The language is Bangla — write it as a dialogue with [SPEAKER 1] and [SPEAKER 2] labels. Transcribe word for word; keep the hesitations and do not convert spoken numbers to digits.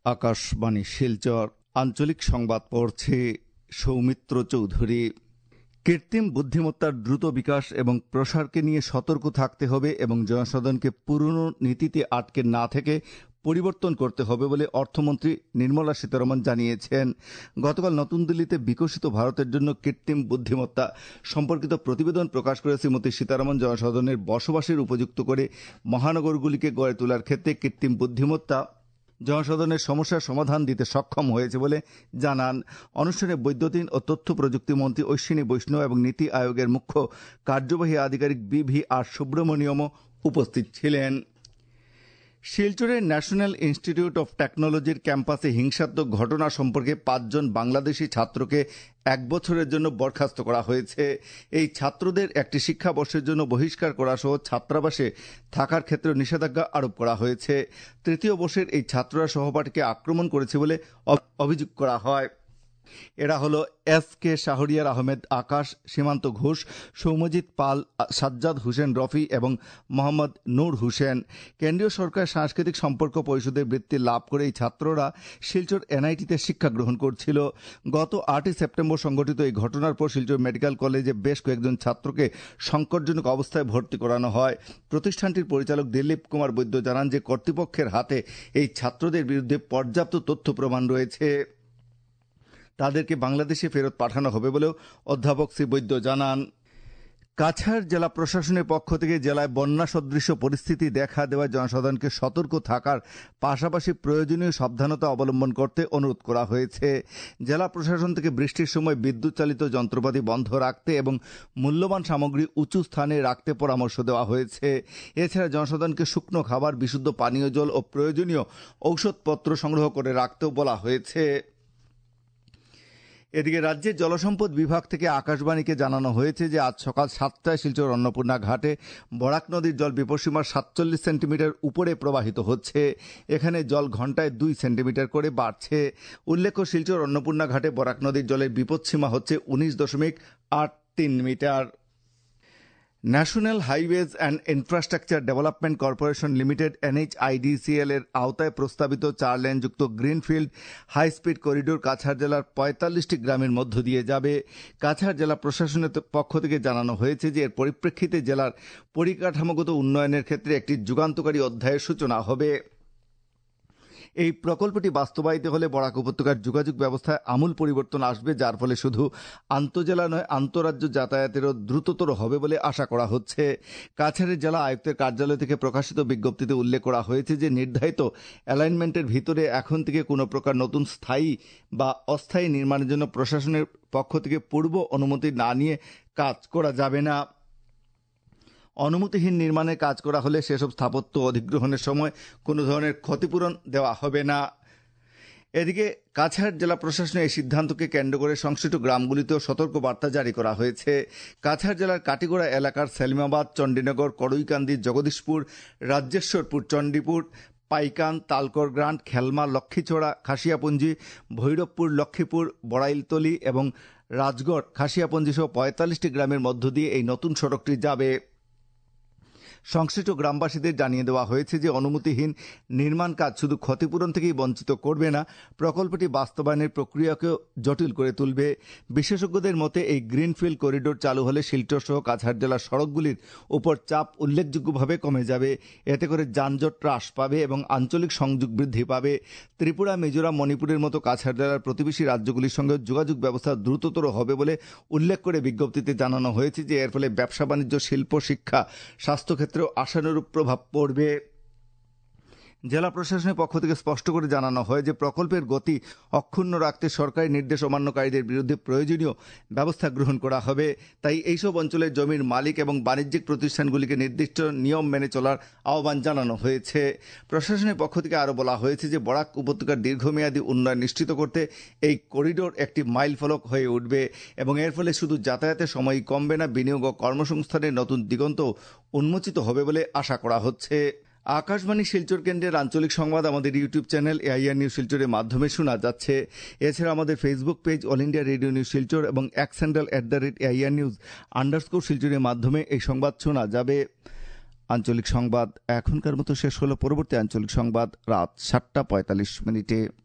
[SPEAKER 1] আকাশবাণী শিলচর আঞ্চলিক সংবাদ পড়ছে সৌমিত্র চৌধুরী। কৃত্রিম বুদ্ধিমত্তার দ্রুত বিকাশ এবং প্রসারকে নিয়ে সতর্ক থাকতে হবে এবং জনসাধারণকে পুরনো নীতিতে আটকে না থেকে পরিবর্তন করতে হবে বলে অর্থমন্ত্রী নির্মলা সীতারমণ জানিয়েছেন। গতকাল নতুন দিল্লিতে বিকশিত ভারতের জন্য কৃত্রিম বুদ্ধিমত্তা সম্পর্কিত প্রতিবেদন প্রকাশ করে শ্রীমতী সীতারমণ জনসাধারণের বসবাসের উপযুক্ত করে মহানগরগুলিকে গড়ে তোলার ক্ষেত্রে কৃত্রিম বুদ্ধিমত্তা জনসাধারণের সমস্যার সমাধান দিতে সক্ষম হয়েছে বলে জানান। অনুষ্ঠানে বৈদ্যুতিন ও তথ্য প্রযুক্তি মন্ত্রী অশ্বিনী বৈষ্ণব এবং নীতি আয়োগের মুখ্য কার্যবাহী আধিকারিক বি ভি আর সুব্রমণিয়মও উপস্থিত ছিলেন। শিলচরের ন্যাশনাল ইনস্টিটিউট অফ টেকনোলজির ক্যাম্পাসে হিংসাত্মক ঘটনা সম্পর্কে পাঁচজন বাংলাদেশি ছাত্রকে এক বছরের জন্য বরখাস্ত করা হয়েছে। এই ছাত্রদের একটি শিক্ষাবর্ষের জন্য বহিষ্কার করা সহ ছাত্রাবাসে থাকার ক্ষেত্রে নিষেধাজ্ঞা আরোপ করা হয়েছে। তৃতীয় বর্ষের এই ছাত্ররা সহপাঠীকে আক্রমণ করেছে বলে অভিযোগ করা হয়। এরা হল এস কে শাহরিয়ার আহমেদ আকাশ, সীমান্ত ঘোষ, সৌম্যজিৎ পাল, সাজ্জাদ হোসেন রফি এবং মোহাম্মদ নূর হোসেন। কেন্দ্রীয় সরকার সাংস্কৃতিক সম্পর্ক পরিষদের বৃত্তি লাভ করে এই ছাত্ররা শিলচর এনআইটিতে শিক্ষা গ্রহণ করছিল। গত আটই সেপ্টেম্বর সংঘটিত এই ঘটনার পর শিলচর মেডিকেল কলেজে বেশ কয়েকজন ছাত্রকে সংকটজনক অবস্থায় ভর্তি করানো হয়। প্রতিষ্ঠানটির পরিচালক দিলীপ কুমার বৈদ্য জানান যে কর্তৃপক্ষের হাতে এই ছাত্রদের বিরুদ্ধে পর্যাপ্ত তথ্য প্রমাণ রয়েছে। তাদেরকে বাংলাদেশে ফেরত পাঠানো হবে বলেও অধ্যাপক শ্রী বৈদ্য জানান। কাছাড় জেলা প্রশাসনের পক্ষ থেকে জেলায় বন্যা সদৃশ পরিস্থিতি দেখা দেওয়ায় জনসাধারণকে সতর্ক থাকার পাশাপাশি প্রয়োজনীয় সাবধানতা অবলম্বন করতে অনুরোধ করা হয়েছে। জেলা প্রশাসন থেকে বৃষ্টির সময় বিদ্যুৎ চালিত যন্ত্রপাতি বন্ধ রাখতে এবং মূল্যবান সামগ্রী উঁচু স্থানে রাখতে পরামর্শ দেওয়া হয়েছে। এছাড়া জনসাধারণকে শুকনো খাবার, বিশুদ্ধ পানীয় জল ও প্রয়োজনীয় ঔষধপত্র সংগ্রহ করে রাখতেও বলা হয়েছে। এদিকে রাজ্যের জলসম্পদ বিভাগ থেকে আকাশবাণীকে জানানো হয়েছে যে আজ সকাল সাতটায় শিলচর অন্নপূর্ণা ঘাটে বরাক নদীর জল বিপদসীমার সাতচল্লিশ সেন্টিমিটার উপরে প্রবাহিত হচ্ছে। এখানে জল ঘন্টায় দুই সেন্টিমিটার করে বাড়ছে। উল্লেখ্য, শিলচর অন্নপূর্ণা ঘাটে বরাক নদীর জলের বিপদসীমা হচ্ছে উনিশ দশমিক আট তিন মিটার। National highways and infrastructure development corporation limited N H I D C L এর আওতায় প্রস্তাবিত চার লেনযুক্ত greenfield high speed corridor Cachar জেলার পঁয়তাল্লিশটি গ্রামের মধ্য দিয়ে যাবে। কাছাড় জেলা প্রশাসনের পক্ষ থেকে জানানো হয়েছে যে এর পরিপ্রেক্ষিতে জেলার পরিকাঠামোগত উন্নয়নের ক্ষেত্রে একটি যুগান্তকারী অধ্যায়ের সূচনা হবে। এই প্রকল্পটি বাস্তবায়িত হলে বরাক উপত্যকার যোগাযোগ ব্যবস্থায় আমূল পরিবর্তন আসবে, যার ফলে শুধু আন্তজেলা নয় আন্তঃরাজ্য যাতায়াতেরও দ্রুততর হবে বলে আশা করা হচ্ছে। কাছাড়ের জেলা আয়ুক্তের কার্যালয় থেকে প্রকাশিত বিজ্ঞপ্তিতে উল্লেখ করা হয়েছে যে নির্ধারিত অ্যালাইনমেন্টের ভিতরে এখন থেকে কোনো প্রকার নতুন স্থায়ী বা অস্থায়ী নির্মাণের জন্য প্রশাসনের পক্ষ থেকে পূর্ব অনুমতি না নিয়ে কাজ করা যাবে না। অনুমতিহীন নির্মাণের কাজ করা হলে সেসব স্থাপত্য অধিগ্রহণের সময় কোনো ধরনের ক্ষতিপূরণ দেওয়া হবে না। এদিকে কাছাড় জেলা প্রশাসনের এই সিদ্ধান্তকে কেন্দ্র করে সংশ্লিষ্ট গ্রামগুলিতেও সতর্ক বার্তা জারি করা হয়েছে। কাছাড় জেলার কাটিগড়া এলাকার সেলিমাবাদ, চণ্ডীনগর, কড়ইকান্দি, জগদীশপুর, রাজ্যেশ্বরপুর, চণ্ডীপুর, পাইকান, তালকর গ্রান্ট, খেলমা, লক্ষ্মীছড়া, খাসিয়াপুঞ্জি, ভৈরবপুর, লক্ষ্মীপুর, বড়াইলতলি এবং রাজগড়, খাসিয়াপুঞ্জি সহ পঁয়তাল্লিশটি গ্রামের মধ্য দিয়ে এই নতুন সড়কটি যাবে। সংশ্লিষ্ট গ্রামবাসীদের জানিয়ে দেওয়া হয়েছে যে অনুমতিহীন নির্মাণ কাজ শুধু ক্ষতিপূরণ থেকেই বঞ্চিত করবে না, প্রকল্পটি বাস্তবায়নের প্রক্রিয়াকেও জটিল করে তুলবে। বিশেষজ্ঞদের মতে এই গ্রিনফিল্ড করিডোর চালু হলে শিলচর সহ কাছাড় জেলার সড়কগুলির উপর চাপ উল্লেখযোগ্যভাবে কমে যাবে। এতে করে যানজট হ্রাস পাবে এবং আঞ্চলিক সংযোগ বৃদ্ধি পাবে। ত্রিপুরা, মিজোরাম, মণিপুরের মতো কাছাড় জেলার প্রতিবেশী রাজ্যগুলির সঙ্গে যোগাযোগ ব্যবস্থা দ্রুততর হবে বলে উল্লেখ করে বিজ্ঞপ্তিতে জানানো হয়েছে যে এর ফলে ব্যবসা বাণিজ্য, শিল্প, শিক্ষা, স্বাস্থ্যক্ষেত্রে আশানুরূপ প্রভাব পড়বে। জেলা প্রশাসনের পক্ষ থেকে স্পষ্ট করে জানানো হয় যে প্রকল্পের গতি অক্ষুণ্ণ রাখতে সরকারি নির্দেশ অমান্যকারীদের বিরুদ্ধে প্রয়োজনীয় ব্যবস্থা গ্রহণ করা হবে। তাই এইসব অঞ্চলের জমির মালিক এবং বাণিজ্যিক প্রতিষ্ঠানগুলিকে নির্দিষ্ট নিয়ম মেনে চলার আহ্বান জানানো হয়েছে। প্রশাসনের পক্ষ থেকে আরও বলা হয়েছে যে বরাক উপত্যকার দীর্ঘমেয়াদী উন্নয়ন নিশ্চিত করতে এই করিডোর একটি মাইল ফলক হয়ে উঠবে এবং এর ফলে শুধু যাতায়াতের সময় কমবে না, বিনিয়োগ ও কর্মসংস্থানের নতুন দিগন্ত উন্মোচিত হবে বলে আশা করা হচ্ছে। আকাশবাণী শিলচর কেন্দ্রের আঞ্চলিক সংবাদ আমাদের ইউটিউব চ্যানেল এআইআর নিউজ শিলচরের মাধ্যমে শোনা যাচ্ছে। এছাড়া আমাদের Facebook page All India Radio News Silchar এবং X handle at the rate AIR news underscore শিলচরের মাধ্যমে এই সংবাদ শোনা যাবে। আঞ্চলিক সংবাদ এখনকার মতো শেষ হলো। পরবর্তী আঞ্চলিক সংবাদ রাত সাতটা পঁয়তাল্লিশ মিনিটে।